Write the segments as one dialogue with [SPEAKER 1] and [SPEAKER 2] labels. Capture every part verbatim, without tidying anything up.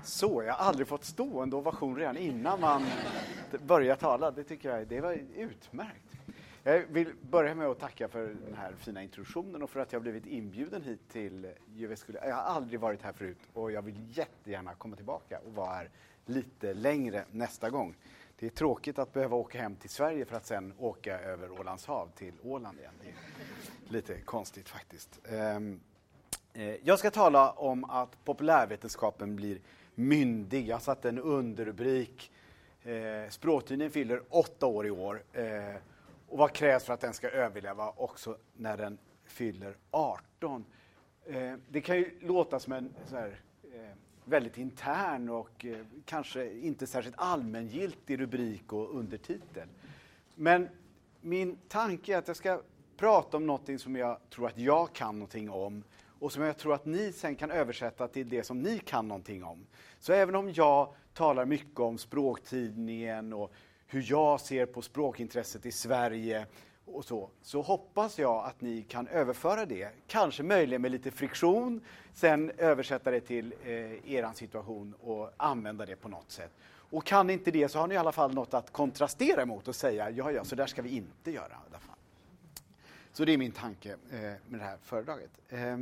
[SPEAKER 1] Så, jag har aldrig fått stående ovation redan innan man börjar tala. Det tycker jag det var utmärkt. Jag vill börja med att tacka för den här fina introduktionen och för att jag har blivit inbjuden hit till Jyväskylä. Jag har aldrig varit här förut och jag vill jättegärna komma tillbaka och vara här lite längre nästa gång. Det är tråkigt att behöva åka hem till Sverige för att sen åka över Ålands hav till Åland igen. Det är lite konstigt faktiskt. Jag ska tala om att populärvetenskapen blir myndig. Jag har satt en underrubrik. Språktidningen fyller åtta år i år. Och vad krävs för att den ska överleva också när den fyller arton? Det kan ju låta som en så här, väldigt intern och kanske inte särskilt allmängiltig rubrik och undertitel. Men min tanke är att jag ska prata om något som jag tror att jag kan någonting om och som jag tror att ni sen kan översätta till det som ni kan någonting om. Så även om jag talar mycket om språktidningen och hur jag ser på språkintresset i Sverige och så, så hoppas jag att ni kan överföra det, kanske möjligen med lite friktion, sen översätta det till eh, er situation och använda det på något sätt. Och kan inte det så har ni i alla fall något att kontrastera emot och säga, ja, ja, så där ska vi inte göra i alla fall. Så det är min tanke eh, med det här föredraget. Eh,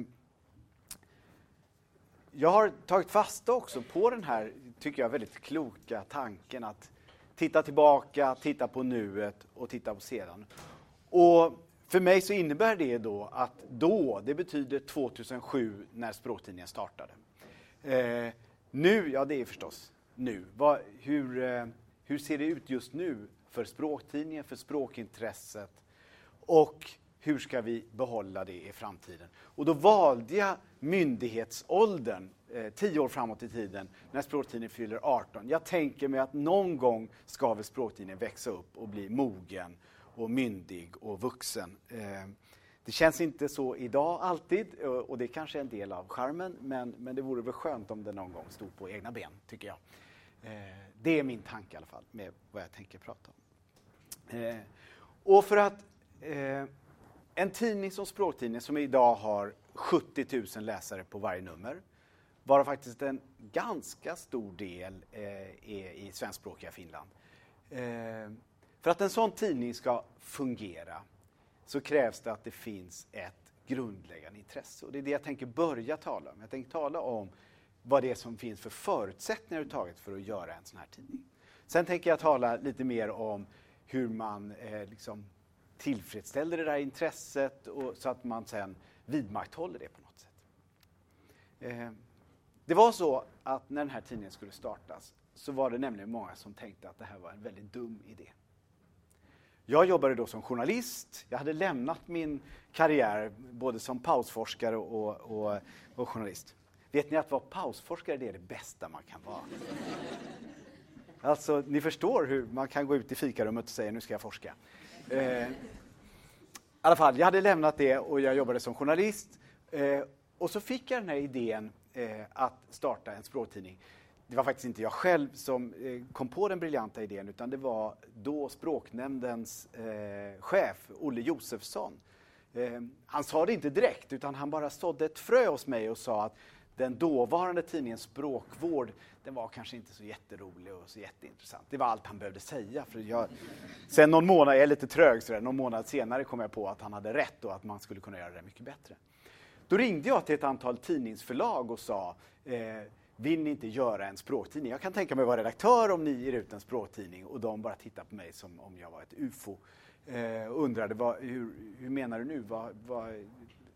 [SPEAKER 1] jag har tagit fasta också på den här, tycker jag, väldigt kloka tanken att titta tillbaka, titta på nuet och titta på sedan. Och för mig så innebär det då att då, det betyder tvåtusensju när språktidningen startade. Eh, nu, ja det är förstås nu. Vad, hur, eh, hur ser det ut just nu för språktidningen, för språkintresset och hur ska vi behålla det i framtiden? Och då valde jag myndighetsåldern, eh, tio år framåt i tiden, när språktidningen fyller arton. Jag tänker mig att någon gång ska väl språktidningen växa upp och bli mogen och myndig och vuxen. Eh, det känns inte så idag alltid och det är kanske en del av charmen, men, men det vore väl skönt om det någon gång stod på egna ben, tycker jag. Eh, det är min tanke i alla fall med vad jag tänker prata om. Eh, och för att eh, en tidning som språktidning som idag har sjuttio tusen läsare på varje nummer, varav faktiskt en ganska stor del eh, är i svenskspråkiga Finland. Eh, för att en sån tidning ska fungera så krävs det att det finns ett grundläggande intresse. Och det är det jag tänker börja tala om. Jag tänker tala om vad det är som finns för förutsättningar överhuvudtaget för att göra en sån här tidning. Sen tänker jag tala lite mer om hur man eh, liksom tillfredsställer det där intresset och så att man sen vidmakthåller det på något sätt. Eh, det var så att när den här tidningen skulle startas så var det nämligen många som tänkte att det här var en väldigt dum idé. Jag jobbade då som journalist. Jag hade lämnat min karriär både som pausforskare och, och, och journalist. Vet ni att vara pausforskare, det är det bästa man kan vara? Alltså, ni förstår hur man kan gå ut i fikarummet och säga nu ska jag forska. Eh, I alla fall, jag hade lämnat det och jag jobbade som journalist. Eh, och så fick jag den här idén eh, att starta en språktidning. Det var faktiskt inte jag själv som eh, kom på den briljanta idén, utan det var då språknämndens eh, chef, Olle Josefsson. Eh, han sa det inte direkt, utan han bara sådde ett frö hos mig och sa att den dåvarande tidningen Språkvård, den var kanske inte så jätterolig och så jätteintressant. Det var allt han behövde säga. För jag, sen någon månad, jag är lite trög sådär, någon månad senare kom jag på att han hade rätt och att man skulle kunna göra det mycket bättre. Då ringde jag till ett antal tidningsförlag och sa, eh, vill ni inte göra en språktidning? Jag kan tänka mig att vara redaktör om ni ger ut en språktidning. Och de bara tittade på mig som om jag var ett U F O. Eh, och undrade, vad, hur, hur menar du nu? Vad, vad, eh,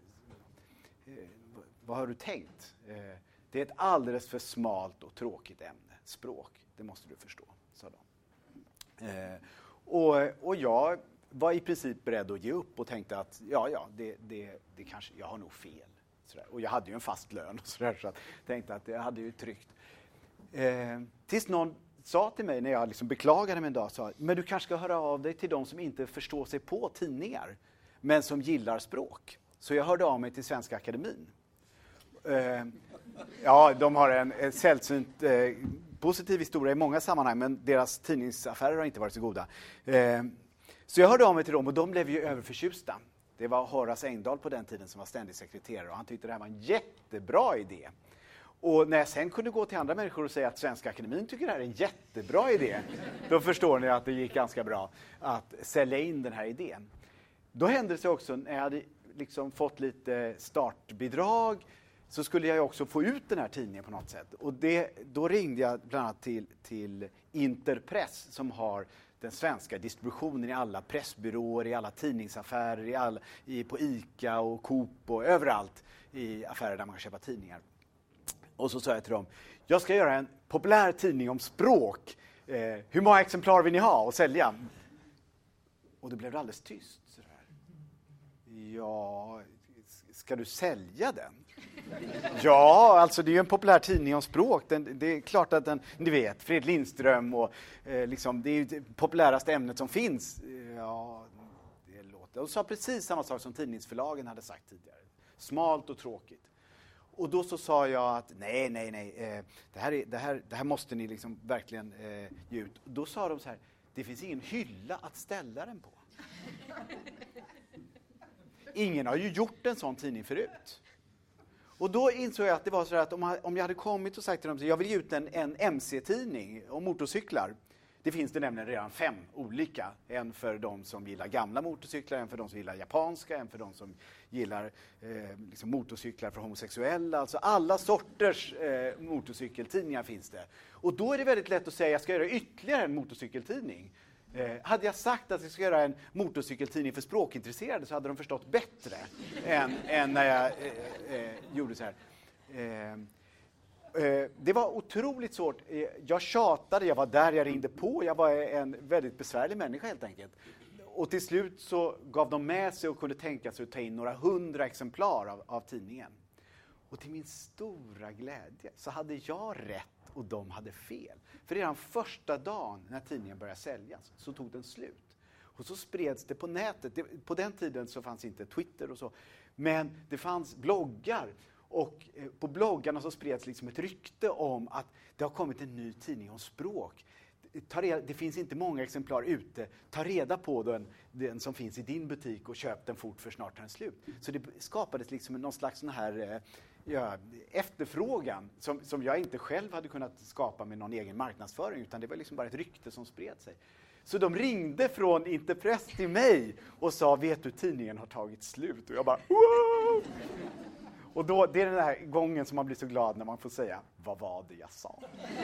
[SPEAKER 1] vad har du tänkt? Eh, det är ett alldeles för smalt och tråkigt ämne. Språk, det måste du förstå, sa de. Eh, och, och jag var i princip beredd att ge upp och tänkte att ja, ja, det, det, det kanske, jag har nog fel. Sådär. Och jag hade ju en fast lön och sådär, så jag tänkte att jag hade ju tryggt. Eh, tills någon sa till mig när jag liksom beklagade mig en dag, sa, men du kanske ska höra av dig till de som inte förstår sig på tidningar, men som gillar språk. Så jag hörde av mig till Svenska Akademin. Eh, ja, de har en, en sällsynt eh, positiv historia i många sammanhang, men deras tidningsaffärer har inte varit så goda. Eh, så jag hörde av mig till dem och de blev ju överförtjusta. Det var Horace Engdahl på den tiden som var ständig sekreterare och han tyckte det här var en jättebra idé. Och när jag sen kunde gå till andra människor och säga att Svenska Akademin tycker det här är en jättebra idé, då förstår ni att det gick ganska bra att sälja in den här idén. Då hände det sig också, när jag hade liksom fått lite startbidrag, så skulle jag också få ut den här tidningen på något sätt. Och det, då ringde jag bland annat till, till Interpress som har den svenska distributionen i alla pressbyråer, i alla tidningsaffärer, i alla, i, på ICA och Coop och överallt i affärer där man kan köpa tidningar. Och så sa jag till dem, jag ska göra en populär tidning om språk. Eh, hur många exemplar vill ni ha och sälja? Och då blev det alldeles tyst. Så där. Ja, ska du sälja den? Ja, alltså det är ju en populär tidning om språk. Den, det är klart att den, ni vet, Fred Lindström och eh, liksom, det är ju det populäraste ämnet som finns. Ja, det låter. Och sa precis samma sak som tidningsförlagen hade sagt tidigare. Smalt och tråkigt. Och då så sa jag att nej, nej, nej, eh, det, här är, det, här, det här måste ni liksom verkligen eh, ge ut. Och då sa de så här, det finns ingen hylla att ställa den på. Ingen har ju gjort en sån tidning förut. Och då insåg jag att det var så att om, om jag hade kommit och sagt till dem att jag vill ge ut en, en M C-tidning om motorcyklar. Det finns det nämligen redan fem olika. En för de som gillar gamla motorcyklar, en för de som gillar japanska, en för de som gillar eh, liksom motorcyklar för homosexuella. Alltså alla sorters eh, motorcykeltidningar finns det. Och då är det väldigt lätt att säga att jag ska göra ytterligare en motorcykeltidning. Eh, hade jag sagt att jag ska göra en motorcykeltidning för språkintresserade så hade de förstått bättre än, än när jag eh, eh, gjorde så här. Eh, Det var otroligt svårt. Jag tjatade, jag var där, jag ringde på. Jag var en väldigt besvärlig människa helt enkelt. Och till slut så gav de med sig och kunde tänka sig att ta in några hundra exemplar av, av tidningen. Och till min stora glädje så hade jag rätt och de hade fel. För redan första dagen när tidningen började säljas så tog den slut. Och så spreds det på nätet. Det, på den tiden så fanns inte Twitter och så. Men det fanns bloggar. Och på bloggarna så spreds liksom ett rykte om att det har kommit en ny tidning om språk. Ta reda, det finns inte många exemplar ute. Ta reda på den, den som finns i din butik och köp den fort för snart tar den slut. Så det skapades liksom någon slags sån här ja, efterfrågan som, som jag inte själv hade kunnat skapa med någon egen marknadsföring. Utan det var liksom bara ett rykte som spred sig. Så de ringde från Interpress till mig och sa, vet du, tidningen har tagit slut. Och jag bara, wow! Och då, det är den här gången som man blir så glad när man får säga, vad var det jag sa?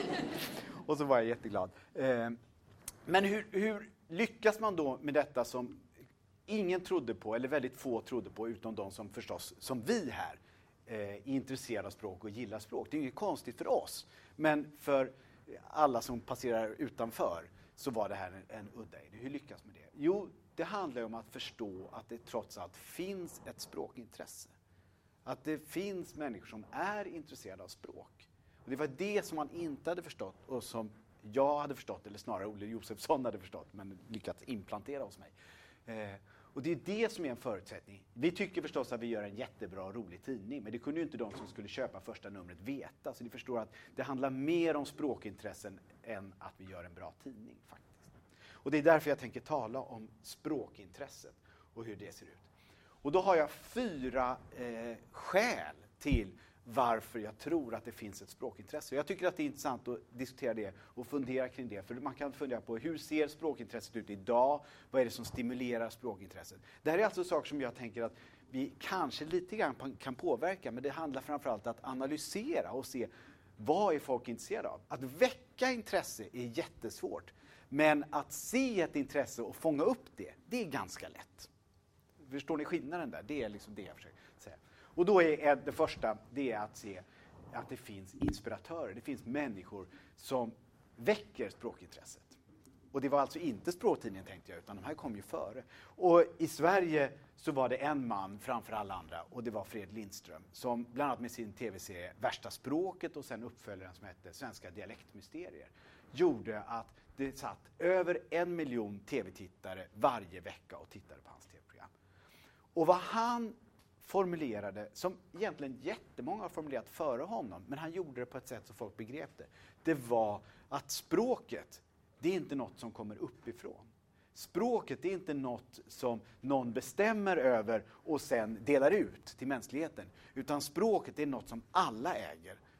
[SPEAKER 1] Och så var jag jätteglad. Eh, men hur, hur lyckas man då med detta som ingen trodde på, eller väldigt få trodde på, utom de som förstås, som vi här, eh, är intresserade av språk och gillar språk. Det är ju konstigt för oss, men för alla som passerar utanför så var det här en, en udda idé. Hur lyckas med det? Jo, det handlar om att förstå att det trots allt finns ett språkintresse. Att det finns människor som är intresserade av språk. Och det var det som man inte hade förstått och som jag hade förstått, eller snarare Olle Josefsson hade förstått, men lyckats implantera hos mig. Eh, och det är det som är en förutsättning. Vi tycker förstås att vi gör en jättebra och rolig tidning, men det kunde ju inte de som skulle köpa första numret veta. Så ni förstår att det handlar mer om språkintressen än att vi gör en bra tidning faktiskt. Och det är därför jag tänker tala om språkintresset och hur det ser ut. Och då har jag fyra eh, skäl till varför jag tror att det finns ett språkintresse. Jag tycker att det är intressant att diskutera det och fundera kring det. För man kan fundera på hur ser språkintresset ut idag? Vad är det som stimulerar språkintresset? Det här är alltså saker som jag tänker att vi kanske lite grann kan påverka. Men det handlar framförallt om att analysera och se vad är folk intresserade av. Att väcka intresse är jättesvårt. Men att se ett intresse och fånga upp det, det är ganska lätt. Förstår ni skillnaden där? Det är liksom det jag försöker säga. Och då är det första, det är att se att det finns inspiratörer. Det finns människor som väcker språkintresset. Och det var alltså inte språktidningen tänkte jag, utan de här kom ju före. Och i Sverige så var det en man framför alla andra, och det var Fred Lindström, som bland annat med sin tv-serie Värsta språket och sen uppföljaren som hette Svenska dialektmysterier, gjorde att det satt över en miljon tv-tittare varje vecka och tittade på hans tv-program. Och vad han formulerade, som egentligen jättemånga har formulerat före honom, men han gjorde det på ett sätt så folk begrep det, det var att språket, det är inte något som kommer uppifrån. Språket, det är inte något som någon bestämmer över och sen delar ut till mänskligheten. Utan språket är något som alla äger.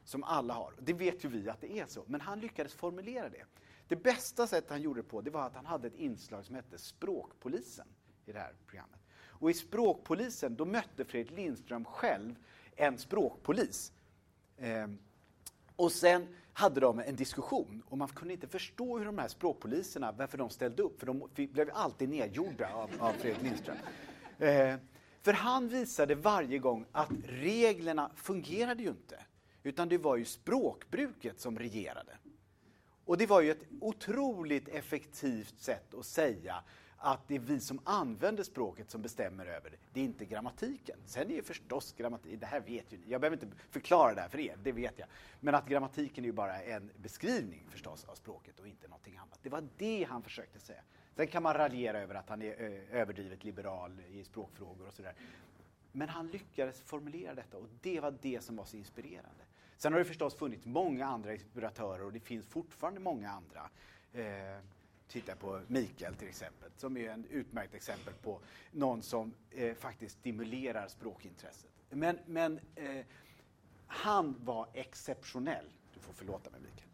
[SPEAKER 1] som alla har. Det vet ju vi att det är så, men han lyckades formulera det. Det bästa sättet han gjorde det på, det var att han hade ett inslag som hette Språkpolisen i det här programmet. Och i Språkpolisen, då mötte Fredrik Lindström själv en språkpolis. Eh, och sen hade de en diskussion och man kunde inte förstå hur de här språkpoliserna, varför de ställde upp, för de blev alltid nedgjorda av, av Fredrik Lindström. Eh, för han visade varje gång att reglerna fungerade ju inte, utan det var ju språkbruket som regerade. Och det var ju ett otroligt effektivt sätt att säga att det är vi som använder språket som bestämmer över det. Det är inte grammatiken. Sen är ju förstås grammatik, det här vet ju ni. Jag behöver inte förklara det här för er, det vet jag. Men att grammatiken är ju bara en beskrivning förstås av språket och inte någonting annat. Det var det han försökte säga. Sen kan man raljera över att han är överdrivet liberal i språkfrågor och sådär. Men han lyckades formulera detta och det var det som var så inspirerande. Sen har det förstås funnits många andra inspiratörer och det finns fortfarande många andra. Eh, titta på Mikael till exempel, som är en utmärkt exempel på någon som eh, faktiskt stimulerar språkintresset. Men, men eh, han var exceptionell. Du får förlåta mig, Mikael.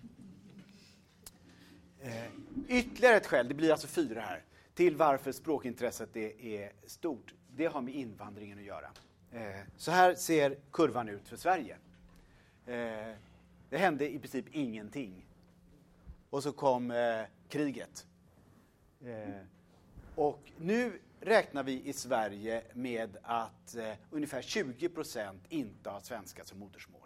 [SPEAKER 1] Eh, ytterligare ett skäl, det blir alltså fyra här, till varför språkintresset är, är stort. Det har med invandringen att göra. Eh, så här ser kurvan ut för Sverige. Eh, det hände i princip ingenting. Och så kom eh, kriget. Eh, och nu räknar vi i Sverige med att eh, ungefär tjugo procent inte har svenska som modersmål.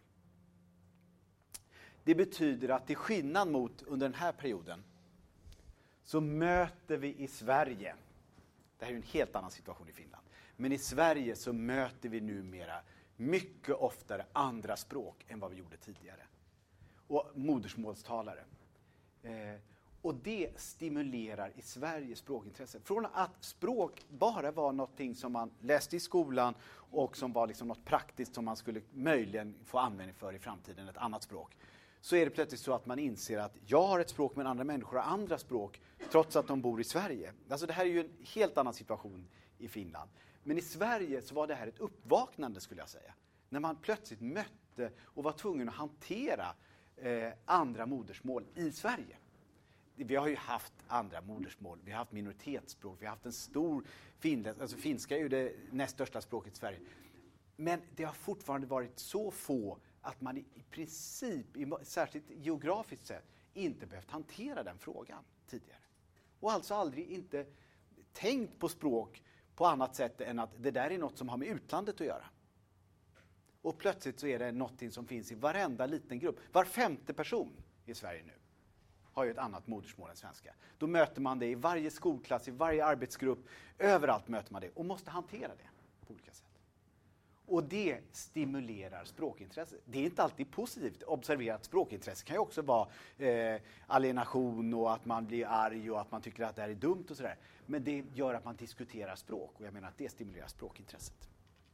[SPEAKER 1] Det betyder att till skillnad mot under den här perioden så möter vi i Sverige, det här är ju en helt annan situation i Finland, men i Sverige så möter vi numera mycket oftare andra språk än vad vi gjorde tidigare. Och modersmålstalare. Eh, och det stimulerar i Sverige språkintresse. Från att språk bara var någonting som man läste i skolan och som var liksom något praktiskt som man skulle möjligen få användning för i framtiden, ett annat språk. Så är det plötsligt så att man inser att jag har ett språk men andra människor har andra språk trots att de bor i Sverige. Alltså det här är ju en helt annan situation i Finland. Men i Sverige så var det här ett uppvaknande skulle jag säga. När man plötsligt mötte och var tvungen att hantera eh, andra modersmål i Sverige. Vi har ju haft andra modersmål, vi har haft minoritetsspråk, vi har haft en stor finländsk, alltså finska är ju det näst största språket i Sverige. Men det har fortfarande varit så få att man i princip, i, särskilt geografiskt sett, inte behövt hantera den frågan tidigare. Och alltså aldrig inte tänkt på språk på annat sätt än att det där är något som har med utlandet att göra. Och plötsligt så är det något som finns i varenda liten grupp. Var femte person i Sverige nu har ju ett annat modersmål än svenska. Då möter man det i varje skolklass, i varje arbetsgrupp. Överallt möter man det och måste hantera det på olika sätt. Och det stimulerar språkintresse. Det är inte alltid positivt. Observera att språkintresse kan ju också vara eh, alienation och att man blir arg och att man tycker att det här är dumt och sådär. Men det gör att man diskuterar språk och jag menar att det stimulerar språkintresset.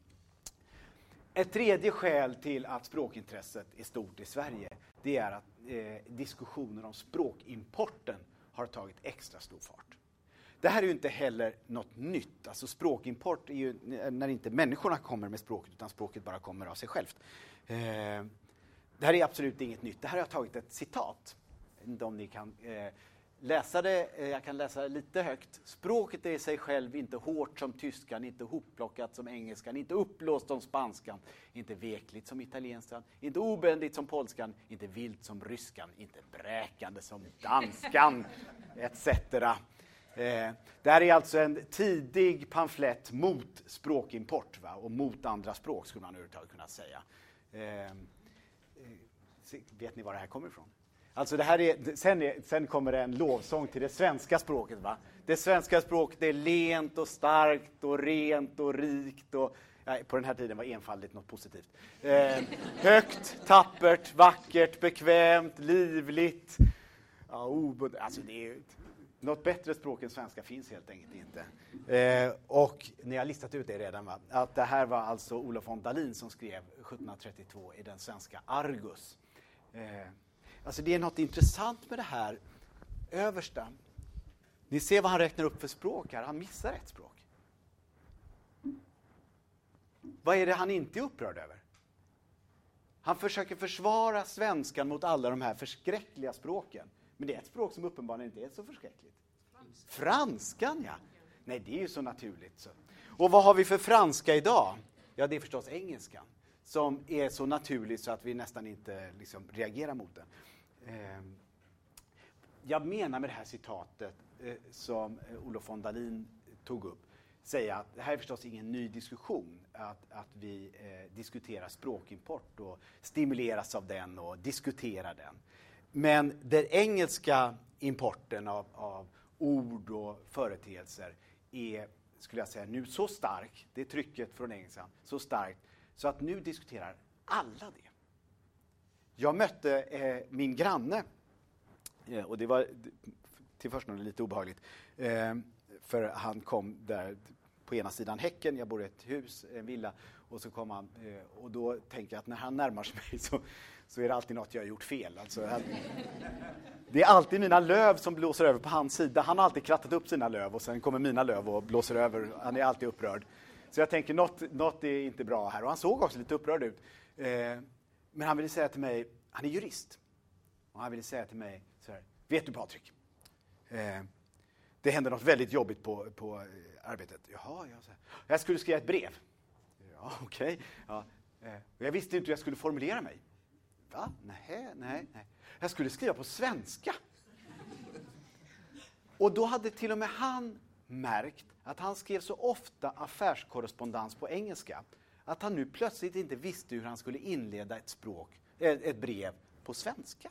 [SPEAKER 1] Ett tredje skäl till att språkintresset är stort i Sverige, det är att eh, diskussioner om språkimporten har tagit extra stor fart. Det här är ju inte heller något nytt. Alltså språkimport är ju när inte människorna kommer med språket utan språket bara kommer av sig självt. Eh, det här är absolut inget nytt. Det här har jag tagit ett citat. Inte om ni kan eh, läsa det. Eh, jag kan läsa det lite högt. Språket är i sig själv inte hårt som tyskan, inte hopplockat som engelskan, inte uppblåst som spanskan, inte vekligt som italienskan, inte obändigt som polskan, inte vilt som ryskan, inte bräkande som danskan, et cetera. Eh, det här är alltså en tidig pamflett mot språkimport, va? Och mot andra språk skulle man överhuvudtaget kunna säga. Eh, eh, vet ni var det här kommer ifrån? Alltså det här är, sen, är, sen kommer det en lovsång till det svenska språket. Va? Det svenska språket är lent och starkt och rent och rikt. Och, ja, på den här tiden var enfaldigt något positivt. Eh, högt, tappert, vackert, bekvämt, livligt. Ja, obud, alltså det är något bättre språk än svenska finns helt enkelt inte. Eh, och ni har listat ut det redan, va? Att det här var alltså Olof von Dalin som skrev sjuttonhundratrettiotvå i den svenska Argus. Eh, alltså det är något intressant med det här översta. Ni ser vad han räknar upp för språk här. Han missar ett språk. Vad är det han inte är upprörd över? Han försöker försvara svenskan mot alla de här förskräckliga språken. Men det är ett språk som uppenbarligen inte är så förskräckligt. Franskan, ja. Nej, det är ju så naturligt. Så. Och vad har vi för franska idag? Ja, det är förstås engelskan. Som är så naturlig så att vi nästan inte liksom, reagerar mot den. Eh, jag menar med det här citatet eh, som eh, Olof von Dalin tog upp. Säga att det här är förstås ingen ny diskussion. Att, att vi eh, diskuterar språkimport och stimuleras av den och diskuterar den. Men den engelska importen av, av ord och företeelser är, skulle jag säga, nu så stark, det är trycket från engelskan, så starkt, så att nu diskuterar alla det. Jag mötte eh, min granne, eh, och det var till först lite obehagligt, eh, för han kom där på ena sidan häcken, jag bor i ett hus, en villa, och så kom han, eh, och då tänker jag att när han närmar sig mig så, så är det alltid något jag har gjort fel. Alltså, han, det är alltid mina löv som blåser över på hans sida. Han har alltid krattat upp sina löv och sen kommer mina löv och blåser över. Han är alltid upprörd. Så jag tänker, något, något är inte bra här. Och han såg också lite upprörd ut. Eh, men han ville säga till mig, han är jurist. Och han ville säga till mig så här, vet du Patrik? Eh, det hände något väldigt jobbigt på, på arbetet. Jaha, jag, så här, jag skulle skriva ett brev. Ja, okej. Okay. Ja, eh, jag visste inte hur jag skulle formulera mig. Va? Nej, nej, nej. Jag skulle skriva på svenska. Och då hade till och med han märkt att han skrev så ofta affärskorrespondens på engelska att han nu plötsligt inte visste hur han skulle inleda ett språk, ett brev på svenska.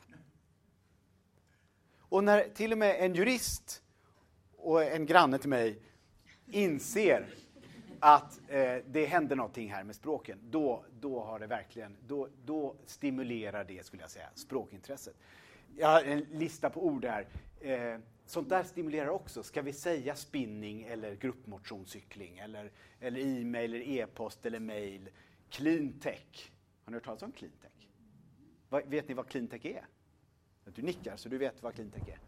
[SPEAKER 1] Och när till och med en jurist och en granne till mig inser att eh, det händer någonting här med språken, då, då har det verkligen, då, då stimulerar det, skulle jag säga, språkintresset. Jag har en lista på ord här. Eh, sånt där stimulerar också. Ska vi säga spinning eller gruppmotionscykling eller, eller e-mail eller e-post eller mail? Cleantech. Har ni hört talas om cleantech? Va, vet ni vad cleantech är? Du nickar så du vet vad cleantech är.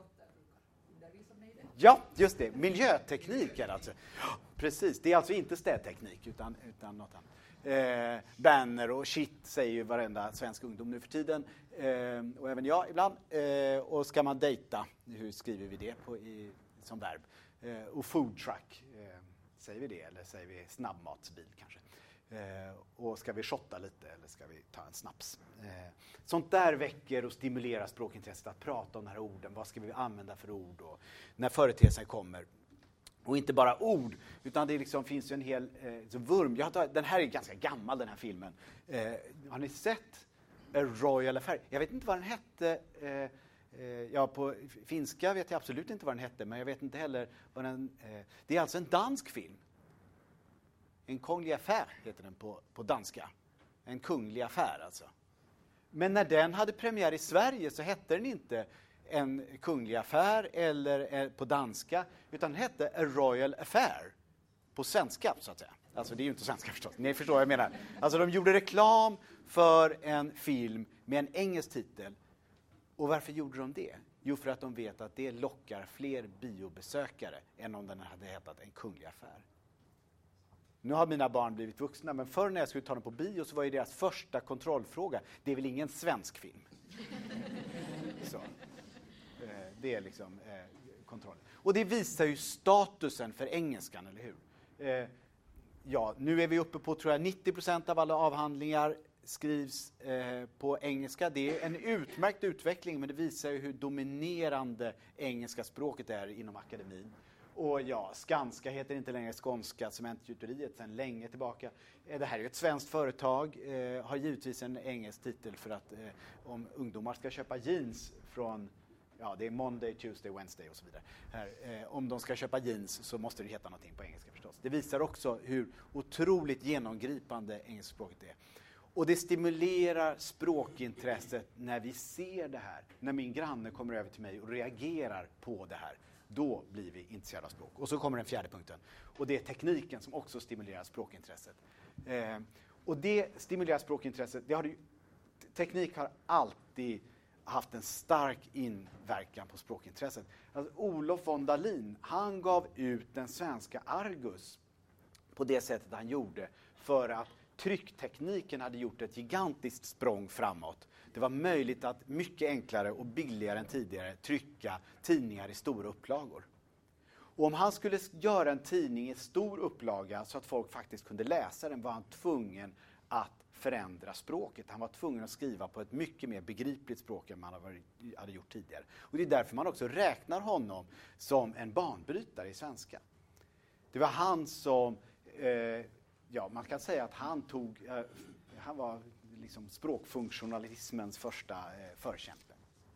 [SPEAKER 1] Ja, just det. Miljöteknik är det alltså. Precis, det är alltså inte städteknik utan, utan något annat. Eh, banner och shit säger ju varenda svensk ungdom nu för tiden. Eh, och även jag ibland. Eh, och ska man dejta, hur skriver vi det på, i, som verb? Eh, och food truck, eh, säger vi det? Eller säger vi snabbmatsbil kanske? Eh, och ska vi shotta lite eller ska vi ta en snaps? Eh, sånt där väcker och stimulerar språkintresset att prata om de här orden. Vad ska vi använda för ord och när företeelsen kommer? Och inte bara ord, utan det liksom finns ju en hel eh, så vurm. Jag tar, den här är ganska gammal, den här filmen. Eh, har ni sett A Royal Affair? Jag vet inte vad den hette. Eh, eh, ja, på finska vet jag absolut inte vad den hette, men jag vet inte heller vad den... Eh, det är alltså en dansk film. En kunglig affär heter den på, på danska. En kunglig affär alltså. Men när den hade premiär i Sverige så hette den inte en kunglig affär eller på danska, utan den hette A Royal Affair på svenska så att säga. Alltså det är ju inte svenska förstås, ni förstår vad jag menar. Alltså de gjorde reklam för en film med en engelsk titel. Och varför gjorde de det? Jo, för att de vet att det lockar fler biobesökare än om den hade hetat En kunglig affär. Nu har mina barn blivit vuxna, men förr när jag skulle ta dem på bio så var ju deras första kontrollfråga, det är väl ingen svensk film? Så. Eh, det är liksom eh, kontroll. Och det visar ju statusen för engelskan, eller hur? Eh, ja, nu är vi uppe på, tror jag, nittio procent av alla avhandlingar skrivs eh, på engelska. Det är en utmärkt utveckling, men det visar ju hur dominerande engelska språket är inom akademin. Och ja, Skanska heter inte längre Skånska cementgjuteriet sedan länge tillbaka. Det här är ju ett svenskt företag, eh, har givetvis en engelsk titel för att eh, om ungdomar ska köpa jeans från, ja det är Monday, Tuesday, Wednesday och så vidare. Här, eh, om de ska köpa jeans så måste det heta någonting på engelska förstås. Det visar också hur otroligt genomgripande engelskspråket är. Och det stimulerar språkintresset när vi ser det här. När min granne kommer över till mig och reagerar på det här. Då blir vi intresserade av språk. Och så kommer den fjärde punkten. Och det är tekniken som också stimulerar språkintresset. Eh, och det stimulerar språkintresset. Det har ju, teknik har alltid haft en stark inverkan på språkintresset. Alltså, Olof von Dalin, han gav ut den svenska Argus på det sättet han gjorde för att trycktekniken hade gjort ett gigantiskt språng framåt. Det var möjligt att mycket enklare och billigare än tidigare trycka tidningar i stora upplagor. Och om han skulle göra en tidning i stor upplaga så att folk faktiskt kunde läsa den, var han tvungen att förändra språket. Han var tvungen att skriva på ett mycket mer begripligt språk än man hade gjort tidigare. Och det är därför man också räknar honom som en banbrytare i svenska. Det var han som, eh, ja man kan säga att han tog, eh, han var liksom språkfunktionalismens första eh, förkämpe.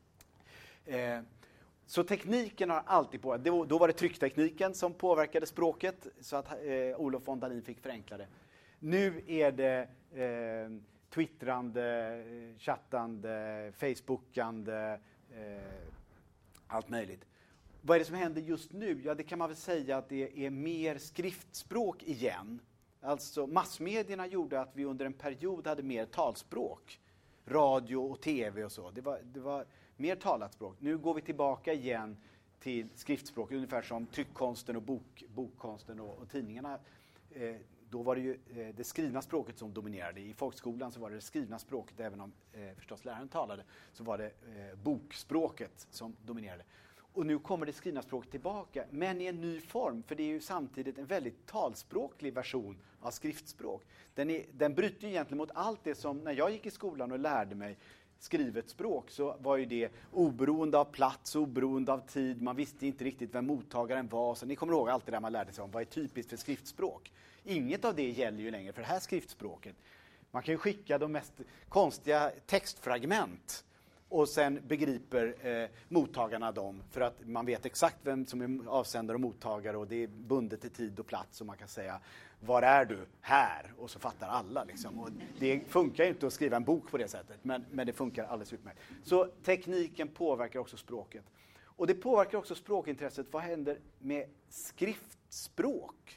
[SPEAKER 1] Eh, så tekniken har alltid påverkat. Då, då var det trycktekniken som påverkade språket så att eh, Olof von Dalin fick förenkla det. Nu är det eh, twittrande, chattande, facebookande, eh, allt möjligt. Vad är det som händer just nu? Ja, det kan man väl säga att det är mer skriftspråk igen. Alltså massmedierna gjorde att vi under en period hade mer talspråk. Radio och tv och så. Det var, det var mer talat språk. Nu går vi tillbaka igen till skriftspråk. Ungefär som tryckkonsten och bok, bokkonsten och, och tidningarna. Eh, då var det ju eh, det skrivna språket som dominerade. I folkskolan så var det det skrivna språket. Även om eh, förstås läraren talade så var det eh, bokspråket som dominerade. Och nu kommer det skrivna språket tillbaka, men i en ny form. För det är ju samtidigt en väldigt talspråklig version av skriftspråk. Den, är, den bryter ju egentligen mot allt det som, när jag gick i skolan och lärde mig skrivet språk, så var ju det oberoende av plats, oberoende av tid. Man visste inte riktigt vem mottagaren var. Så ni kommer ihåg allt det där man lärde sig om. Vad är typiskt för skriftspråk? Inget av det gäller ju längre för det här skriftspråket. Man kan ju skicka de mest konstiga textfragment. Och sen begriper eh, mottagarna dem för att man vet exakt vem som är avsändare och mottagare och det är bundet till tid och plats och man kan säga var är du? Här. Och så fattar alla liksom. Och det funkar ju inte att skriva en bok på det sättet men, men det funkar alldeles utmärkt. Så tekniken påverkar också språket. Och det påverkar också språkintresset. Vad händer med skriftspråk?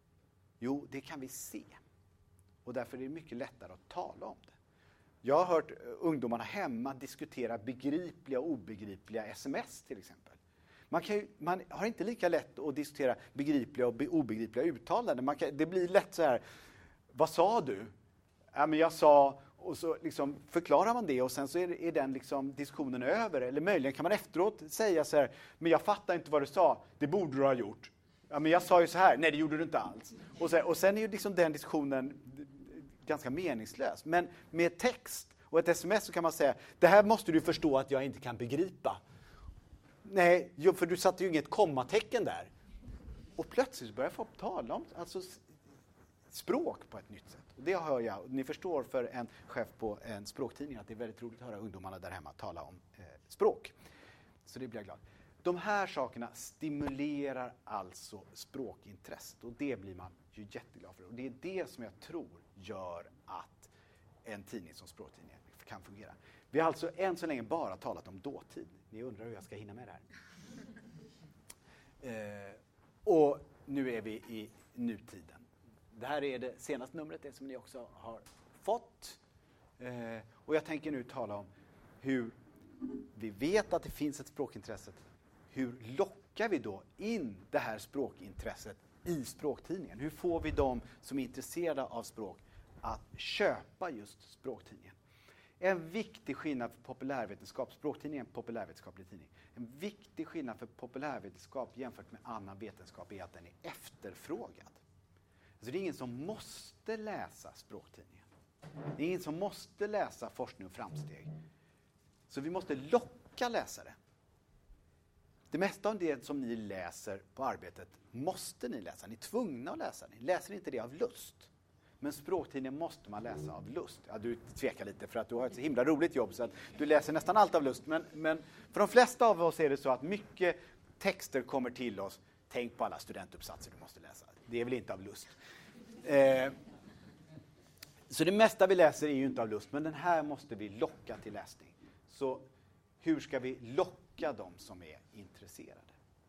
[SPEAKER 1] Jo, det kan vi se. Och därför är det mycket lättare att tala om det. Jag har hört ungdomarna hemma diskutera begripliga och obegripliga sms till exempel. Man, kan ju, man har inte lika lätt att diskutera begripliga och obegripliga uttalanden. Man kan, det blir lätt så här, vad sa du? Ja, men jag sa, och så liksom förklarar man det och sen så är, är den liksom diskussionen över. Eller möjligen kan man efteråt säga så här, men jag fattar inte vad du sa, det borde du ha gjort. Ja, men jag sa ju så här, nej det gjorde du inte alls. Och sen, och sen är ju liksom den diskussionen ganska meningslös. Men med text och ett sms så kan man säga, det här måste du förstå att jag inte kan begripa. Nej, för du satte ju inget kommatecken där. Och plötsligt börjar folk tala om alltså, språk på ett nytt sätt. Och det hör jag, och ni förstår för en chef på en språktidning att det är väldigt roligt att höra ungdomarna där hemma tala om eh, språk. Så det blir jag glad. De här sakerna stimulerar alltså språkintresset och det blir man ju jätteglad för. Och det är det som jag tror gör att en tidning som språktidning kan fungera. Vi har alltså än så länge bara talat om dåtid. Ni undrar hur jag ska hinna med det här. Eh, och nu är vi i nutiden. Det här är det senaste numret, det som ni också har fått. Eh, och jag tänker nu tala om hur vi vet att det finns ett språkintresse. Hur lockar vi då in det här språkintresset i språktidningen? Hur får vi dem som är intresserade av språk att köpa just språktidningen? En viktig skillnad för populärvetenskap, språktidningen är en populärvetenskaplig tidning. En viktig skillnad för populärvetenskap jämfört med annan vetenskap är att den är efterfrågad. Alltså det är ingen som måste läsa språktidningen. Det är ingen som måste läsa forskning och framsteg. Så vi måste locka läsare. Det mesta av det som ni läser på arbetet måste ni läsa. Ni är tvungna att läsa. Ni läser inte det av lust. Men språktidningen måste man läsa av lust. Ja, du tvekar lite för att du har ett så himla roligt jobb så att du läser nästan allt av lust. Men, men för de flesta av oss är det så att mycket texter kommer till oss. Tänk på alla studentuppsatser du måste läsa. Det är väl inte av lust. Eh, så det mesta vi läser är ju inte av lust. Men den här måste vi locka till läsning. Så hur ska vi locka dem som är intresserade?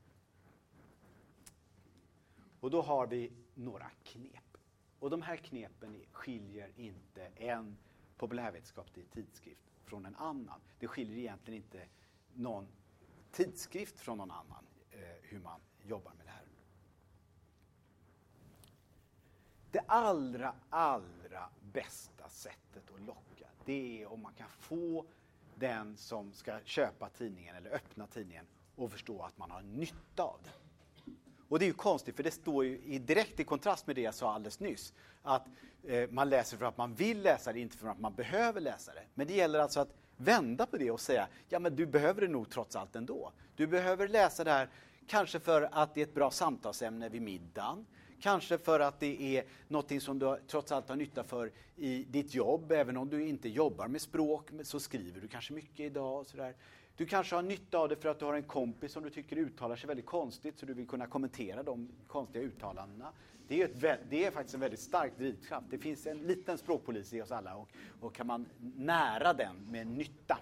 [SPEAKER 1] Och då har vi några knep. Och de här knepen skiljer inte en populärvetenskaplig tidskrift från en annan. Det skiljer egentligen inte någon tidskrift från någon annan eh, hur man jobbar med det här. Det allra, allra bästa sättet att locka. Det är om man kan få den som ska köpa tidningen eller öppna tidningen och förstå att man har nytta av det. Och det är ju konstigt, för det står ju i direkt i kontrast med det jag sa alldeles nyss. Att eh, man läser för att man vill läsa det, inte för att man behöver läsa det. Men det gäller alltså att vända på det och säga, ja men du behöver det nog trots allt ändå. Du behöver läsa det här kanske för att det är ett bra samtalsämne vid middagen. Kanske för att det är något som du trots allt har nytta för i ditt jobb. Även om du inte jobbar med språk så skriver du kanske mycket idag och sådär. Du kanske har nytta av det för att du har en kompis som du tycker uttalar sig väldigt konstigt, så du vill kunna kommentera de konstiga uttalandena. Det är, ett, det är faktiskt en väldigt stark drivkraft. Det finns en liten språkpolis i oss alla, och, och kan man nära den med nytta.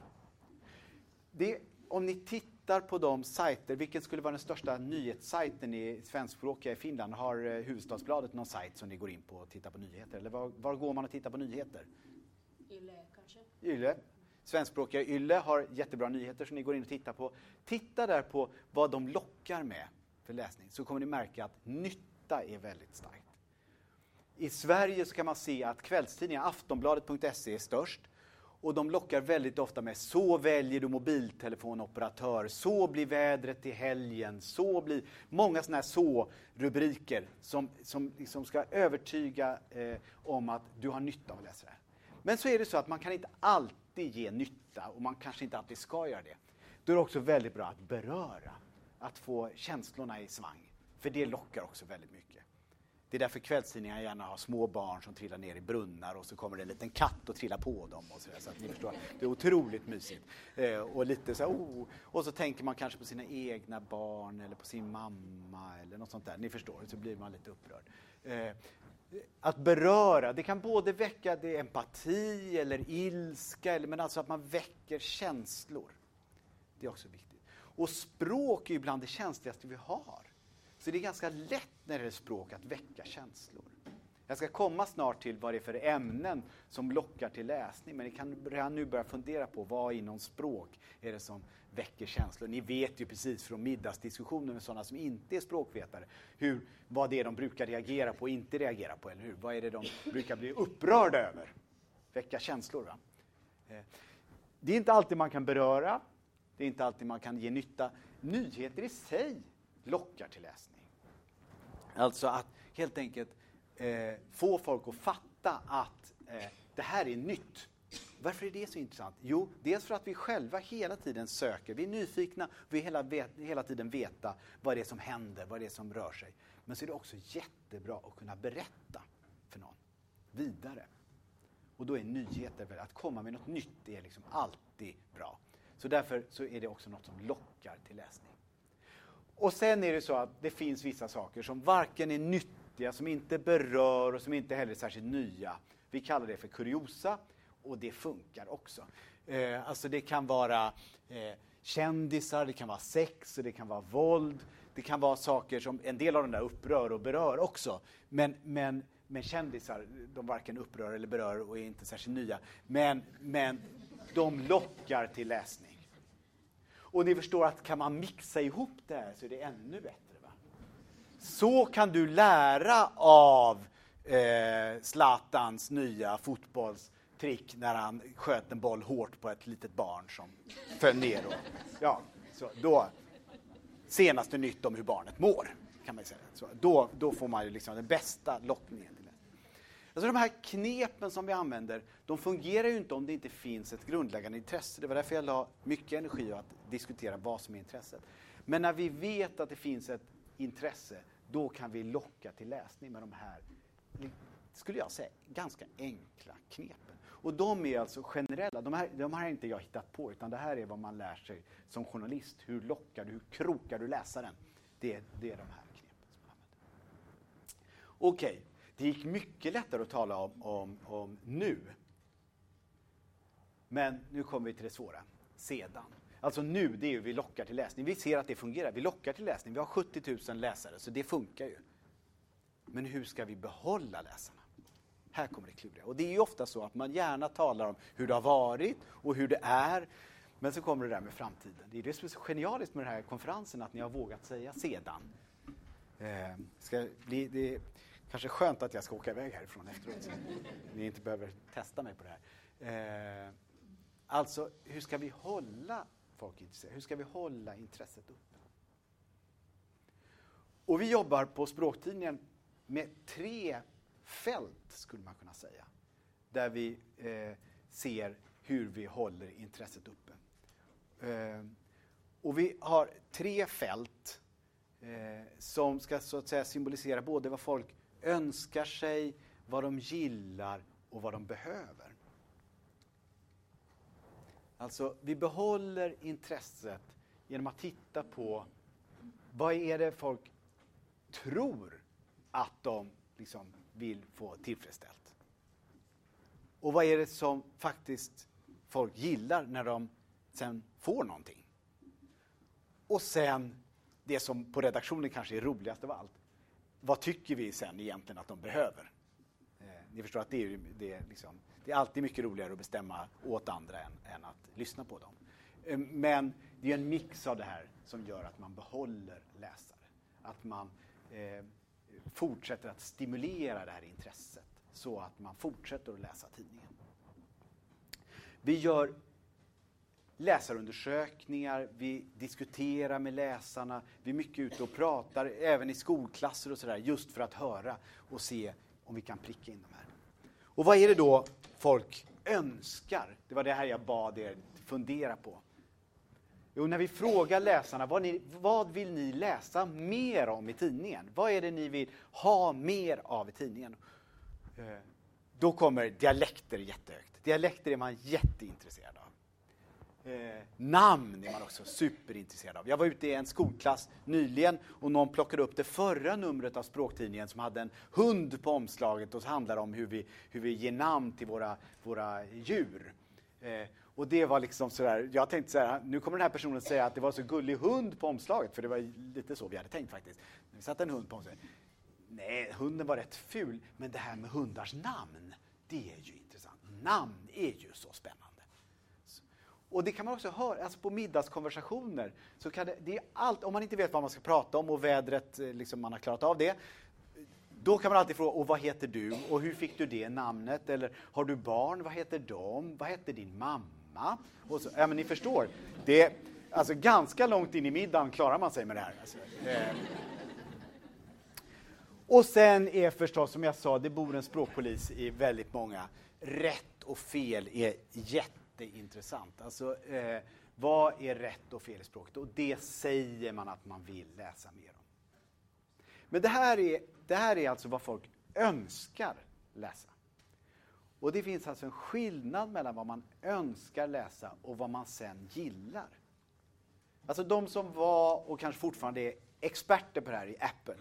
[SPEAKER 1] Det, om ni tittar på de sajter, vilken skulle vara den största nyhetssajten i svenskspråkiga i Finland? Har Hufvudstadsbladet någon sajt som ni går in på och tittar på nyheter? Eller var, var går man och tittar på nyheter?
[SPEAKER 2] Yle kanske?
[SPEAKER 1] Yle. Svenskspråkiga Yle har jättebra nyheter som ni går in och tittar på. Titta där på vad de lockar med för läsning, så kommer ni märka att nytta är väldigt starkt. I Sverige så kan man se att kvällstidningar, aftonbladet punkt se är störst. Och de lockar väldigt ofta med så väljer du mobiltelefonoperatör, så blir vädret i helgen, så blir många sådana här så-rubriker som, som liksom ska övertyga eh, om att du har nytta av att läsa det här. Men så är det så att man kan inte alltid ge nytta, och man kanske inte alltid ska göra det. Då är det också väldigt bra att beröra, att få känslorna i svang. För det lockar också väldigt mycket. Det är därför kvällstidningar gärna har små barn som trillar ner i brunnar, och så kommer det en liten katt och trillar på dem. Och så, där, så att ni förstår, det är otroligt mysigt. Eh, och, lite så här, oh, och så tänker man kanske på sina egna barn eller på sin mamma eller något sånt där. Ni förstår, så blir man lite upprörd. Eh, Att beröra, det kan både väcka det empati eller ilska, eller, men alltså att man väcker känslor. Det är också viktigt. Och språk är ju bland det känsligaste vi har. Så det är ganska lätt när det är språk att väcka känslor. Jag ska komma snart till vad det är för ämnen som lockar till läsning. Men ni kan redan nu börja fundera på vad inom språk är det som väcker känslor. Ni vet ju precis från middagsdiskussioner med sådana som inte är språkvetare hur, vad det är de brukar reagera på och inte reagera på. Eller hur? Vad är det de brukar bli upprörda över? Väcka känslor, va? Det är inte alltid man kan beröra. Det är inte alltid man kan ge nytta. Nyheter i sig lockar till läsning. Alltså att helt enkelt eh, få folk att fatta att eh, det här är nytt. Varför är det så intressant? Jo, dels för att vi själva hela tiden söker. Vi är nyfikna, vi hela, vet, hela tiden veta vad det är som händer, vad det är som rör sig. Men så är det också jättebra att kunna berätta för någon vidare. Och då är nyheter, att komma med något nytt är liksom alltid bra. Så därför så är det också något som lockar till läsning. Och sen är det så att det finns vissa saker som varken är nyttiga, som inte berör och som inte heller är särskilt nya. Vi kallar det för kuriosa, och det funkar också. Eh, alltså det kan vara eh, kändisar, det kan vara sex, det kan vara våld. Det kan vara saker som en del av de där upprör och berör också. Men, men, men kändisar, de varken upprör eller berör och är inte särskilt nya. Men, men de lockar till läsning. Och ni förstår att kan man mixa ihop det här så är det ännu bättre, va? Så kan du lära av eh, Zlatans nya fotbollstrick när han sköt en boll hårt på ett litet barn som föll ner. Och, ja, så då senaste nytt om hur barnet mår, kan man säga. Så då, då får man ju liksom den bästa lockningen till det. Alltså de här knepen som vi använder, de fungerar ju inte om det inte finns ett grundläggande intresse. Det var därför jag la mycket energi att diskutera vad som är intresset. Men när vi vet att det finns ett intresse, då kan vi locka till läsning med de här, skulle jag säga, ganska enkla knepen. Och de är alltså generella. De här, de här har inte jag hittat på, utan det här är vad man lär sig som journalist. Hur lockar du, hur krokar du läsaren? Det, det är de här knepen som man använder. Okej. Okay. Det gick mycket lättare att tala om, om, om nu. Men nu kommer vi till det svåra. Sedan. Alltså nu, det är ju vi lockar till läsning. Vi ser att det fungerar. Vi lockar till läsning. Vi har sjuttio tusen läsare, så det funkar ju. Men hur ska vi behålla läsarna? Här kommer det kluriga. Och det är ju ofta så att man gärna talar om hur det har varit och hur det är. Men så kommer det där med framtiden. Det är det som är så genialiskt med den här konferensen, att ni har vågat säga sedan. Eh, ska bli... Det, Kanske skönt att jag ska åka iväg härifrån efteråt. Så ni inte behöver testa mig på det här. Eh, alltså, hur ska vi hålla folk intresserade? Hur ska vi hålla intresset uppe? Och vi jobbar på Språktidningen med tre fält, skulle man kunna säga. Där vi eh, ser hur vi håller intresset uppe. Eh, och vi har tre fält eh, som ska så att säga symbolisera både vad folk önskar sig, vad de gillar och vad de behöver. Alltså, vi behåller intresset genom att titta på vad är det folk tror att de liksom vill få tillfredsställt. Och vad är det som faktiskt folk gillar när de sen får någonting. Och sen, det som på redaktionen kanske är roligast av allt. Vad tycker vi sen egentligen att de behöver? Eh, ni förstår att det är, det, är liksom, det är alltid mycket roligare att bestämma åt andra än, än att lyssna på dem. Eh, men det är en mix av det här som gör att man behåller läsare. Att man eh, fortsätter att stimulera det här intresset så att man fortsätter att läsa tidningen. Vi gör läsarundersökningar, vi diskuterar med läsarna, vi är mycket ute och pratar, även i skolklasser och sådär, just för att höra och se om vi kan pricka in de här. Och vad är det då folk önskar? Det var det här jag bad er fundera på. Jo, när vi frågar läsarna, vad, ni, vad vill ni läsa mer om i tidningen? Vad är det ni vill ha mer av i tidningen? Eh, då kommer dialekter jättehögt. Dialekter är man jätteintresserad av. Eh, namn är man också superintresserad av. Jag var ute i en skolklass nyligen och någon plockade upp det förra numret av Språktidningen som hade en hund på omslaget och så handlar det om hur vi, hur vi ger namn till våra, våra djur. Eh, och det var liksom sådär, jag tänkte så här, nu kommer den här personen säga att det var så gullig hund på omslaget, för det var lite så vi hade tänkt faktiskt. Vi satte en hund på omslaget. Nej, hunden var rätt ful, men det här med hundars namn, det är ju intressant. Namn är ju så spännande. Och det kan man också höra, alltså på middagskonversationer, så kan det, det är allt, om man inte vet vad man ska prata om och vädret, liksom man har klarat av det, då kan man alltid fråga, och vad heter du? Och hur fick du det namnet? Eller har du barn? Vad heter de? Vad heter din mamma? Och så, ja, men ni förstår, det är alltså ganska långt in i middagen klarar man sig med det här. Alltså, eh. Och sen är förstås, som jag sa, det bor en språkpolis i väldigt många. Rätt och fel är jätteintressant. Alltså, eh, vad är rätt och fel i språket? Och det säger man att man vill läsa mer om. Men det här är, det här är alltså vad folk önskar läsa. Och det finns alltså en skillnad mellan vad man önskar läsa och vad man sen gillar. Alltså de som var och kanske fortfarande är experter på det här i Apple.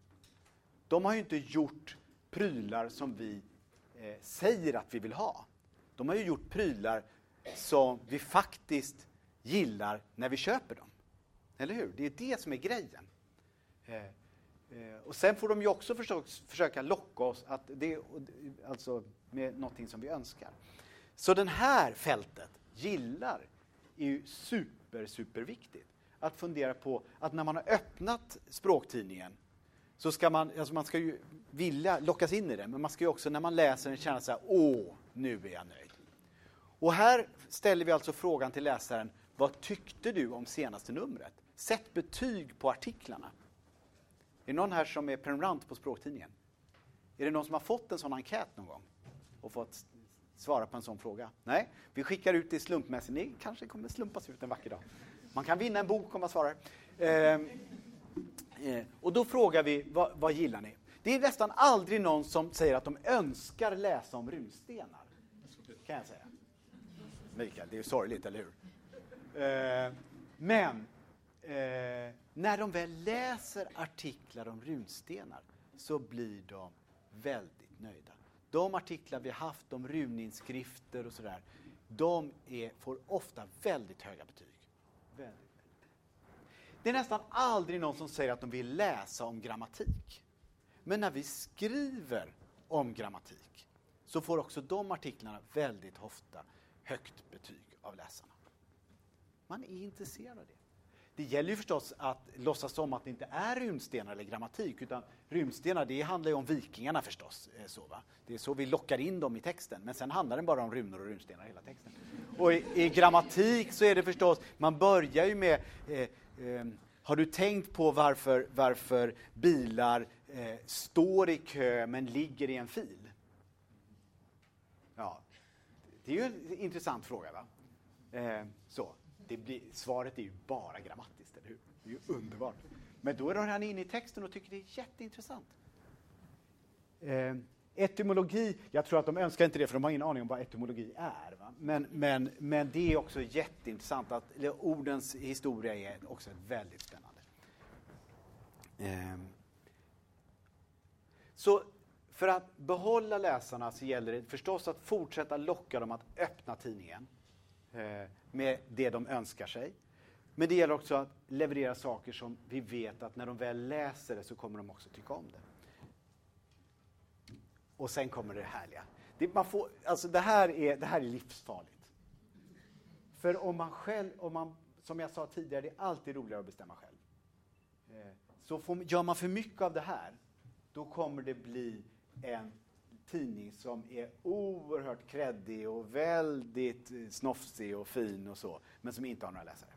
[SPEAKER 1] De har ju inte gjort prylar som vi eh, säger att vi vill ha. De har ju gjort prylar som vi faktiskt gillar när vi köper dem. Eller hur? Det är det som är grejen. Eh, Och sen får de ju också försöka, försöka locka oss att det, alltså med någonting som vi önskar. Så den här fältet, gillar, är ju super, super viktigt. Att fundera på att när man har öppnat Språktidningen så ska man, alltså man ska ju vilja lockas in i det. Men man ska ju också när man läser den känna så här, åh, nu är jag nöjd. Och här ställer vi alltså frågan till läsaren, vad tyckte du om senaste numret? Sätt betyg på artiklarna. Är det någon här som är prenumerant på Språktidningen? Är det någon som har fått en sån enkät någon gång? Och fått svara på en sån fråga? Nej, vi skickar ut det slumpmässigt. Ni kanske kommer slumpas ut en vacker dag. Man kan vinna en bok om man svarar. Eh, eh, och då frågar vi, vad, vad gillar ni? Det är nästan aldrig någon som säger att de önskar läsa om runstenar. Kan jag säga. Mikael, det är ju sorgligt, eller hur? Eh, men... Eh, när de väl läser artiklar om runstenar så blir de väldigt nöjda. De artiklar vi haft om runinskrifter och sådär, de är, får ofta väldigt höga betyg. Väldigt, väldigt. Det är nästan aldrig någon som säger att de vill läsa om grammatik. Men när vi skriver om grammatik så får också de artiklarna väldigt ofta högt betyg av läsarna. Man är intresserad av det. det gäller ju förstås att låtsas som att det inte är runstenar eller grammatik, utan runstenar, det handlar ju om vikingarna förstås. Så, va? Det är så vi lockar in dem i texten, men sen handlar det bara om runor och runstenar hela texten. Och i, i grammatik så är det förstås, man börjar ju med, eh, eh, har du tänkt på varför, varför bilar eh, står i kö men ligger i en fil? Ja, det är ju en intressant fråga, va? Eh, så. Det blir, svaret är ju bara grammatiskt, eller hur? Det är ju underbart. Men då är han inne i texten och tycker det är jätteintressant. Eh, etymologi, jag tror att de önskar inte det för de har ingen aning om vad etymologi är. Va? Men, men, men det är också jätteintressant att ordens historia är också väldigt spännande. Eh, så för att behålla läsarna så gäller det förstås att fortsätta locka dem att öppna tidningen med det de önskar sig. Men det gäller också att leverera saker som vi vet att när de väl läser det så kommer de också tycka om det. Och sen kommer det härliga. Det, man får, alltså det, här är, det här är livsfarligt. För om man själv, om man, som jag sa tidigare, det är alltid roligare att bestämma själv. Så får, gör man för mycket av det här, då kommer det bli en tidning som är oerhört kreddig och väldigt snofsig och fin och så, men som inte har några läsare.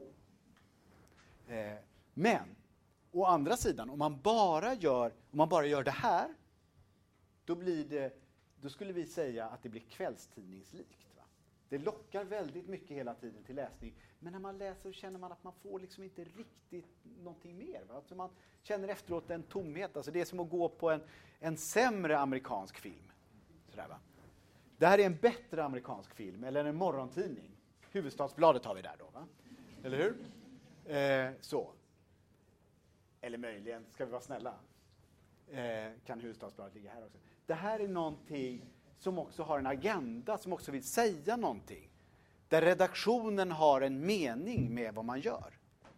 [SPEAKER 1] Eh, men å andra sidan, om man bara gör, om man bara gör det här, då blir det, då skulle vi säga att det blir kvällstidningslikt. Va? Det lockar väldigt mycket hela tiden till läsning, men när man läser så känner man att man får liksom inte riktigt någonting mer. Va? Alltså man känner efteråt en tomhet. Alltså det är som att gå på en, en sämre amerikansk film. Sådär, va? Det här är en bättre amerikansk film, eller en morgontidning. Hufvudstadsbladet har vi där då, va? Eller hur? Eh, så. Eller möjligen, ska vi vara snälla, eh, kan Hufvudstadsbladet ligga här också. Det här är någonting som också har en agenda, som också vill säga någonting. Där redaktionen har en mening med vad man gör.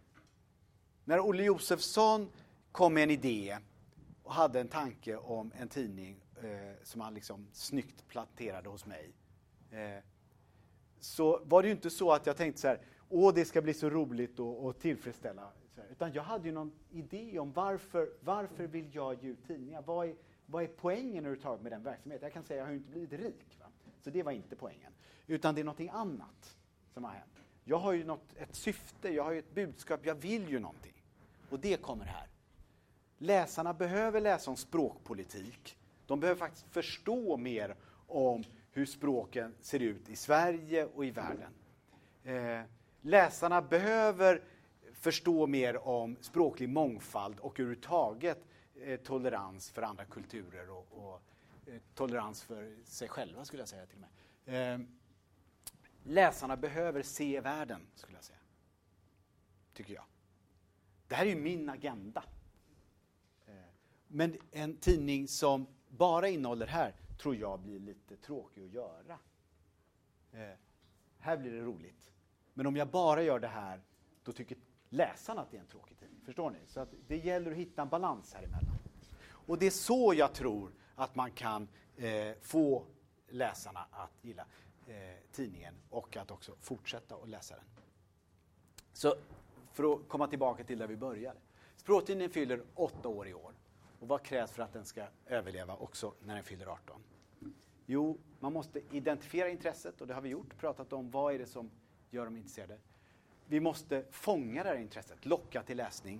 [SPEAKER 1] När Olle Josefsson kom med en idé och hade en tanke om en tidning eh, som han liksom snyggt planterade hos mig, eh, så var det ju inte så att jag tänkte så här, åh det ska bli så roligt och, och tillfredsställa. Så här, utan jag hade ju någon idé om varför, varför vill jag ge ut tidningar? Vad är, vad är poängen överhuvudtaget med den verksamheten? Jag kan säga att jag har ju inte blivit rik. Va? Så det var inte poängen. Utan det är någonting annat som har hänt. Jag har ju något, ett syfte, jag har ju ett budskap, jag vill ju någonting. Och det kommer här. Läsarna behöver läsa om språkpolitik. De behöver faktiskt förstå mer om hur språken ser ut i Sverige och i världen. Eh, läsarna behöver förstå mer om språklig mångfald och överhuvudtaget eh, tolerans för andra kulturer och, och eh, tolerans för sig själva, skulle jag säga till och med. Eh, läsarna behöver se världen, skulle jag säga. Tycker jag. Det här är ju min agenda. Eh, men en tidning som bara innehåller här tror jag blir lite tråkig att göra. Eh, här blir det roligt. Men om jag bara gör det här, då tycker läsarna att det är en tråkig tidning. Förstår ni? Så att det gäller att hitta en balans här emellan. Och det är så jag tror att man kan eh, få läsarna att gilla eh, tidningen och att också fortsätta att läsa den. Så för att komma tillbaka till där vi började. Språktidningen fyller åtta år i år. Och vad krävs för att den ska överleva också när den fyller arton? Jo, man måste identifiera intresset, och det har vi gjort. Pratat om vad är det som gör dem intresserade. Vi måste fånga det här intresset, locka till läsning.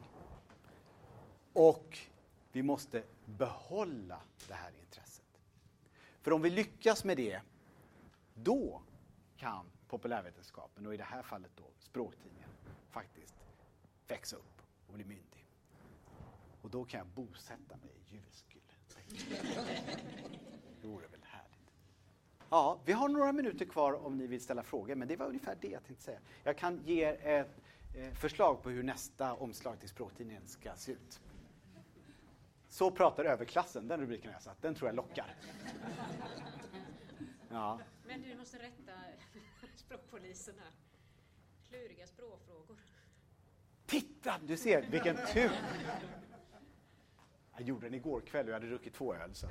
[SPEAKER 1] Och vi måste behålla det här intresset. För om vi lyckas med det, då kan populärvetenskapen, och i det här fallet då språktidningen, faktiskt växa upp och bli myndig. Och då kan jag bosätta mig i Jyväskylä. Det vore väl härligt. Ja, vi har några minuter kvar om ni vill ställa frågor, men det var ungefär det jag tänkte säga. Jag kan ge ett eh, förslag på hur nästa omslag till språktidningen ska se ut. Så pratar överklassen, den rubriken har jag satt. Den tror jag lockar. Ja.
[SPEAKER 2] Men du måste rätta språkpolisen här. Kluriga språkfrågor.
[SPEAKER 1] Titta, du ser, vilken tur! Jag gjorde den igår kväll och jag hade druckit två öl. Så.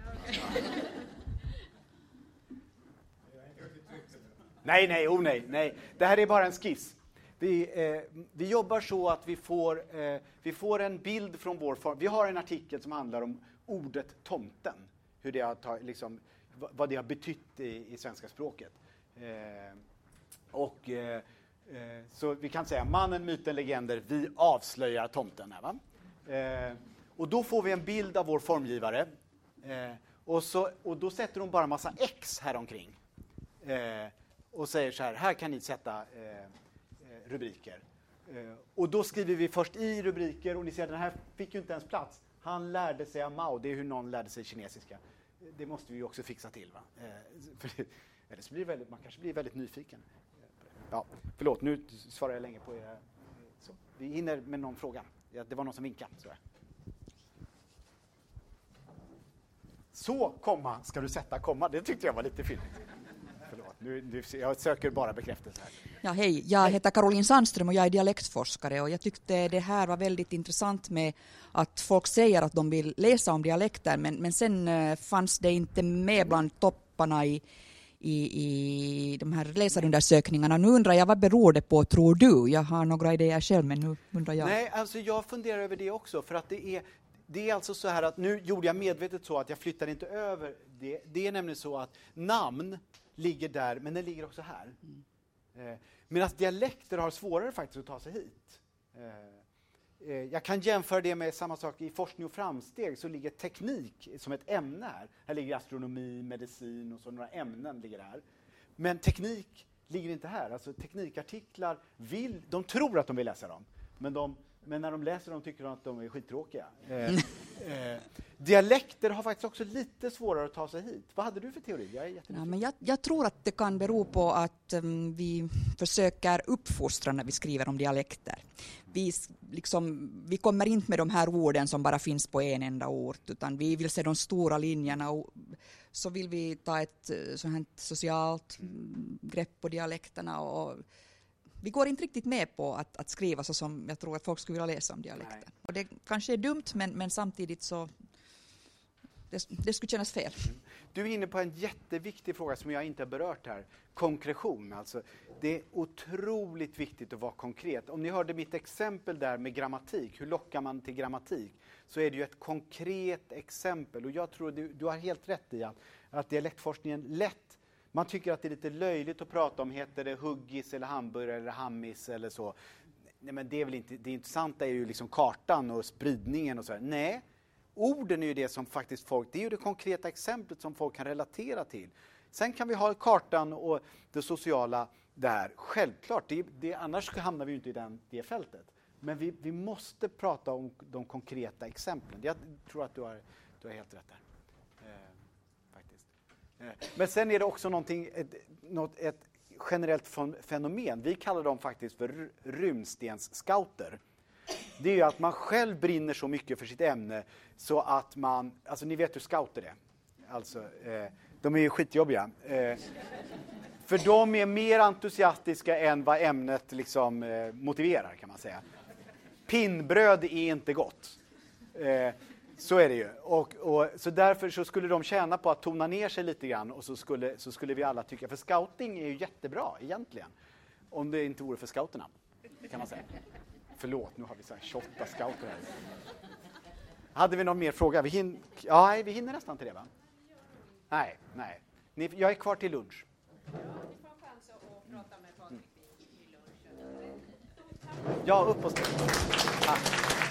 [SPEAKER 1] Nej, nej, oh nej, nej. Det här är bara en skiss. Vi, eh, vi jobbar så att vi får, eh, vi får en bild från vår form. Vi har en artikel som handlar om ordet tomten. Hur det har ta, liksom, vad det har betytt i, i svenska språket. Eh, och, eh, eh, så vi kan säga mannen, myten, legender, vi avslöjar tomten. Här, va? Eh, och då får vi en bild av vår formgivare. Eh, och, så, och då sätter hon bara en massa X här omkring. Eh, och säger så här, här kan ni sätta eh, rubriker. Eh, och då skriver vi först i rubriker och ni ser den här fick ju inte ens plats. Han lärde sig av Mao, det är hur någon lärde sig kinesiska. Det måste vi ju också fixa till, va? Eh, för det, eller så blir det väldigt, man kanske blir väldigt nyfiken. Ja, förlåt, nu svarar jag länge på era. Så, vi hinner med någon fråga. Ja, det var någon som vinkade. Så, så komma, ska du sätta komma? Det tyckte jag var lite fint. Förlåt, nu, nu, jag söker bara bekräftelse här.
[SPEAKER 3] Ja, hej, jag heter Caroline Sandström och jag är dialektforskare och jag tyckte det här var väldigt intressant med att folk säger att de vill läsa om dialekter men, men sen uh, fanns det inte med bland topparna i, i, i de här läsarundersökningarna. Nu undrar jag, vad beror det på, tror du? Jag har några idéer själv, men nu undrar jag.
[SPEAKER 1] Nej, alltså jag funderar över det också, för att det är Det är alltså så här att nu gjorde jag medvetet så att jag flyttar inte över det. Det är nämligen så att namn ligger där, men den ligger också här. Mm. Eh, medan dialekter har svårare faktiskt att ta sig hit. Eh, eh, jag kan jämföra det med samma sak i forskning och framsteg, så ligger teknik som ett ämne här. Här ligger astronomi, medicin och så några ämnen ligger här. Men teknik ligger inte här. Alltså teknikartiklar vill, de tror att de vill läsa dem, men de Men när de läser dem tycker de att de är skittråkiga. Eh, eh, dialekter har faktiskt också lite svårare att ta sig hit. Vad hade du för teori? Jag, är
[SPEAKER 3] ja, men jag, jag tror att det kan bero på att um, vi försöker uppfostra när vi skriver om dialekter. Vi, liksom, vi kommer inte med de här orden som bara finns på en enda ort, utan vi vill se de stora linjerna och så vill vi ta ett sånt här socialt mm, grepp på dialekterna och vi går inte riktigt med på att, att skriva så som jag tror att folk skulle vilja läsa om dialekten. Nej. Och det kanske är dumt, men, men samtidigt så det, det skulle kännas fel.
[SPEAKER 1] Du är inne på en jätteviktig fråga som jag inte har berört här. Konkretion. Alltså, det är otroligt viktigt att vara konkret. Om ni hörde mitt exempel där med grammatik, hur lockar man till grammatik, så är det ju ett konkret exempel. Och jag tror du, du har helt rätt i att, att dialektforskningen lätt. Man tycker att det är lite löjligt att prata om, heter det huggis eller hamburgare eller hammis eller så. Nej, men det är väl inte, det intressanta är ju liksom kartan och spridningen och så här. Nej, orden är ju det som faktiskt folk, det är ju det konkreta exemplet som folk kan relatera till. Sen kan vi ha kartan och det sociala där, självklart. Det, det, annars hamnar vi ju inte i den, det fältet. Men vi, vi måste prata om de konkreta exemplen. Jag tror att du har, du har helt rätt där. Men sen är det också någonting, ett, något, ett generellt fenomen. Vi kallar dem faktiskt för runstensscouter. Det är ju att man själv brinner så mycket för sitt ämne så att man, alltså ni vet hur scouter är. Alltså, eh, de är ju skitjobbiga. Eh, för de är mer entusiastiska än vad ämnet liksom eh, motiverar, kan man säga. Pinnbröd är inte gott. Eh, Så är det ju. Och, och, så därför så skulle de tjäna på att tona ner sig lite grann och så skulle, så skulle vi alla tycka, för scouting är ju jättebra egentligen. Om det inte vore för scouterna, kan man säga. Förlåt, nu har vi så här tjugoåtta scouter här. Hade vi någon mer fråga? Vi hin- ja, nej, vi hinner nästan till det, va? Nej, nej. Ni, jag är kvar till lunch.
[SPEAKER 2] Ja, ni får en chans att prata med Patrik vid lunchen.
[SPEAKER 1] Ja, upp och ställ.